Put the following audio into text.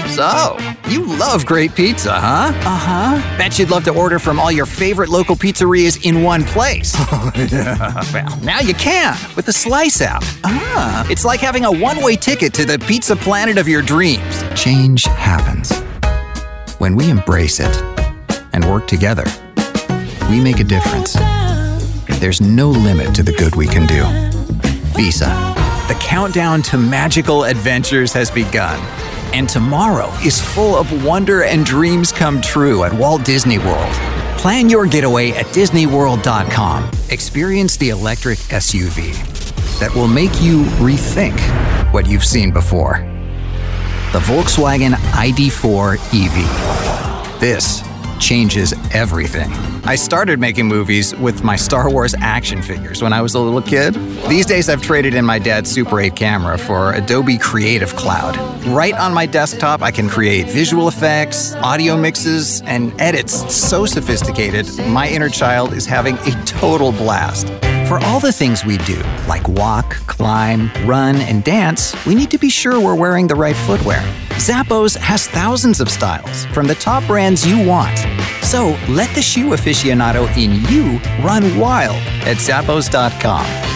So, you love great pizza, huh? Uh-huh. Bet you'd love to order from all your favorite local pizzerias in one place. Oh, yeah. Well, now you can with the Slice app. Ah. It's like having a one-way ticket to the pizza planet of your dreams. Change happens when we embrace it and work together. We make a difference. There's no limit to the good we can do. Visa, the countdown to magical adventures has begun. And tomorrow is full of wonder and dreams come true at Walt Disney World. Plan your getaway at DisneyWorld.com. Experience the electric SUV that will make you rethink what you've seen before. The Volkswagen ID4 EV. This changes everything. I started making movies with my Star Wars action figures when I was a little kid. These days I've traded in my dad's Super 8 camera for Adobe Creative Cloud. Right on my desktop, I can create visual effects, audio mixes, and edits so sophisticated, my inner child is having a total blast. For all the things we do, like walk, climb, run, and dance, we need to be sure we're wearing the right footwear. Zappos has thousands of styles from the top brands you want. So let the shoe aficionado in you run wild at Zappos.com.